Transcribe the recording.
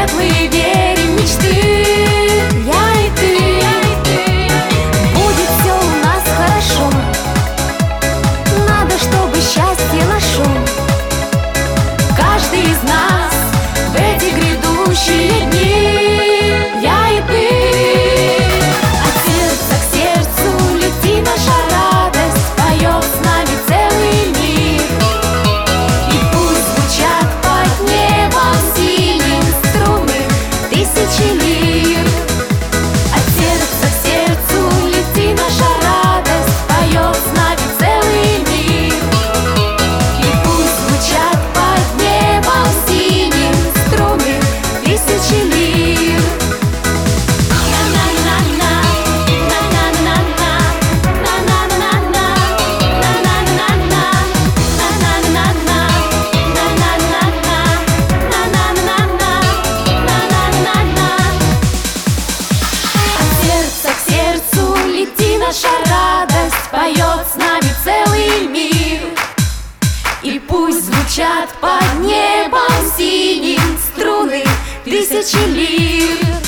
светлые верим мечты. Я и ты, будет все у нас хорошо. Надо, чтобы счастье нашел каждый из нас в эти грядущие дни. Я и ты, от сердца к сердцу лети наша радость, поет с нами целый мир. И пусть звучат под небом синим струны тысячи лир. От сердца к сердцу лети наша радость, поет с нами целый мир. И пусть звучат под небом синим струны тысячи лир. Наша радость, поет с нами целый мир. И пусть звучат под небом синим струны тысячи лир.